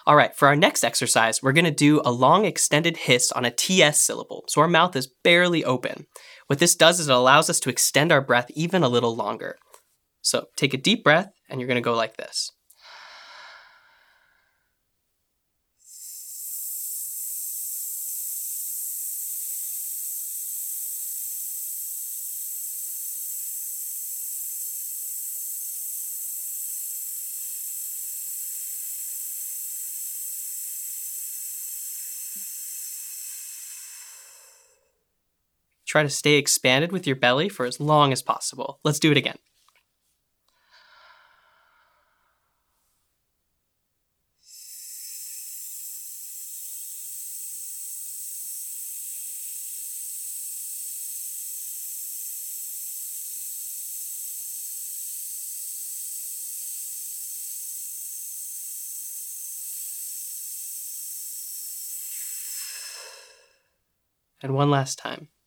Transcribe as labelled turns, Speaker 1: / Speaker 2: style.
Speaker 1: All right, for our next exercise, we're going to do a long extended hiss on a TS syllable, so our mouth is barely open. What this does is it allows us to extend our breath even a little longer. So take a deep breath, and you're going to go like this. Try to stay expanded with your belly for as long as possible. Let's do it again. And one last time.